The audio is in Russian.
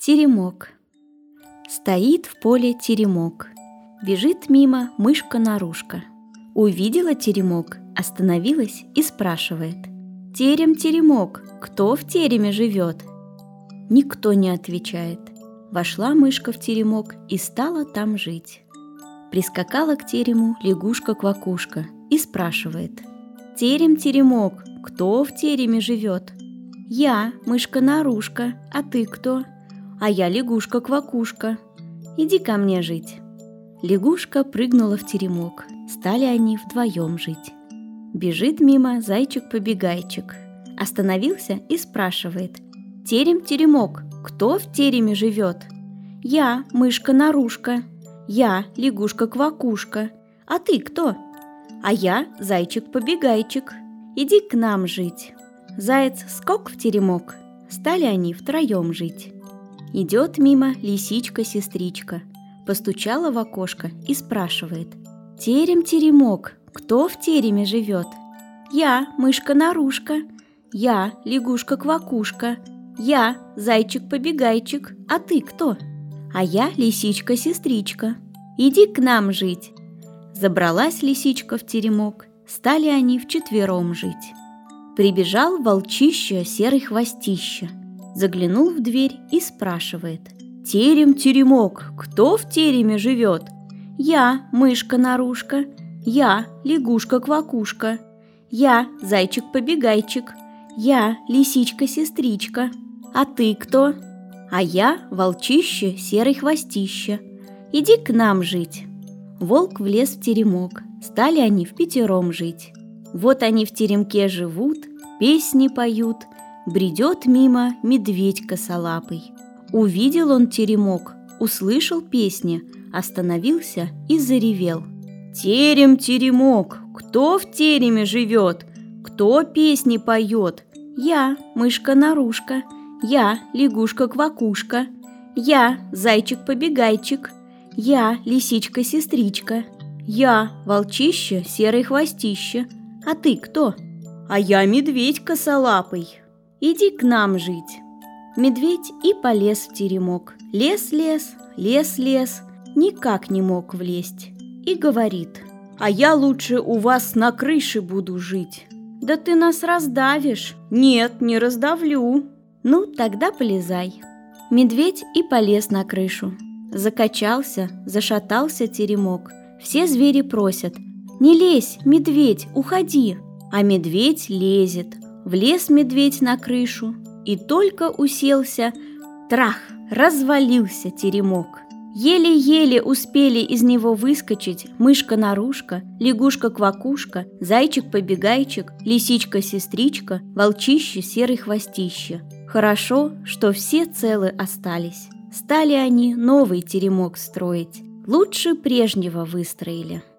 Теремок. Стоит в поле теремок. Бежит мимо мышка-нарушка. Увидела теремок, остановилась и спрашивает: «Терем-теремок, кто в тереме живет?» Никто не отвечает. Вошла мышка в теремок и стала там жить. Прискакала к терему лягушка-квакушка и спрашивает: «Терем-теремок, кто в тереме живет?» «Я, мышка-нарушка, а ты кто?» «А я лягушка-квакушка. Иди ко мне жить». Лягушка прыгнула в теремок. Стали они вдвоем жить. Бежит мимо зайчик-побегайчик. Остановился и спрашивает: «Терем-теремок, кто в тереме живет?» «Я, мышка-нарушка. Я, лягушка-квакушка. А ты кто?» «А я зайчик-побегайчик. Иди к нам жить». Заяц скок в теремок. Стали они втроем жить. Идет мимо лисичка-сестричка. Постучала в окошко и спрашивает: «Терем-теремок, кто в тереме живет?» «Я, мышка-нарушка. Я, лягушка-квакушка. Я, зайчик-побегайчик. А ты кто?» «А я лисичка-сестричка. Иди к нам жить». Забралась лисичка в теремок. Стали они вчетвером жить. Прибежал волчище серый хвостище. Заглянул в дверь и спрашивает: «Терем-теремок, кто в тереме живет?» «Я, мышка-нарушка. Я, лягушка-квакушка. Я, зайчик-побегайчик. Я, лисичка-сестричка. А ты кто?» «А я волчище серый хвостище. Иди к нам жить». Волк влез в теремок. Стали они впятером жить. Вот они в теремке живут, песни поют. Бредет мимо медведь косолапый. Увидел он теремок, услышал песни, остановился и заревел: «Терем-теремок, кто в тереме живет? Кто песни поет?» «Я, мышка-нарушка. Я, лягушка-квакушка. Я, зайчик-побегайчик. Я, лисичка-сестричка. Я, волчище серый хвостище. А ты кто?» «А я медведь косолапый. Иди к нам жить». Медведь и полез в теремок. Лез-лез, лез-лез, никак не мог влезть. И говорит: «А я лучше у вас на крыше буду жить». «Да ты нас раздавишь». «Нет, не раздавлю». «Ну, тогда полезай». Медведь и полез на крышу. Закачался, зашатался теремок. Все звери просят: «Не лезь, медведь, уходи». А медведь лезет. Влез медведь на крышу и только уселся, трах, развалился теремок. Еле-еле успели из него выскочить мышка-нарушка, лягушка-квакушка, зайчик-побегайчик, лисичка-сестричка, волчище серый хвостище. Хорошо, что все целы остались. Стали они новый теремок строить. Лучше прежнего выстроили.